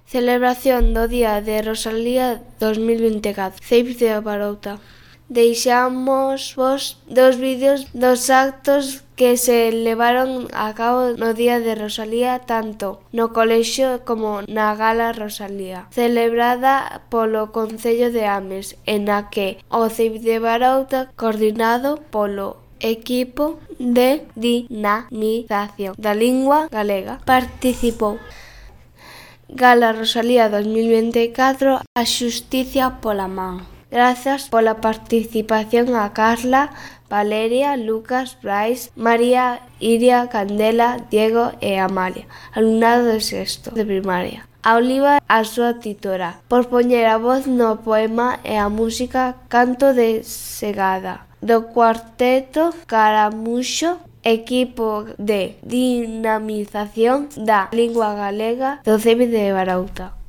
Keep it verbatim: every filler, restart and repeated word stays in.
Celebración do Día de Rosalía dos mil vinte e catro. Ceip de Barouta. Deixamos vos dos vídeos dos actos que se levaron a cabo no Día de Rosalía tanto no colexio como na Gala Rosalía, celebrada polo Concello de Ames, en a que o Ceip de Barouta, coordinado polo Equipo de Dinamización da Lingua Galega, participou. Gala Rosalía dos mil vinte e catro, a xustiza pola man. Grazas pola participación a Carla, Valeria, Lucas, Brais, María, Iria, Candela, Diego e Amalia, alumnado de sexto de primaria. A Oliva, a súa titora, por poñer a voz no poema e a música Canto de Segada, do cuarteto Caramuxo, equipo de dinamización da lingua galega do Ceip de Barouta.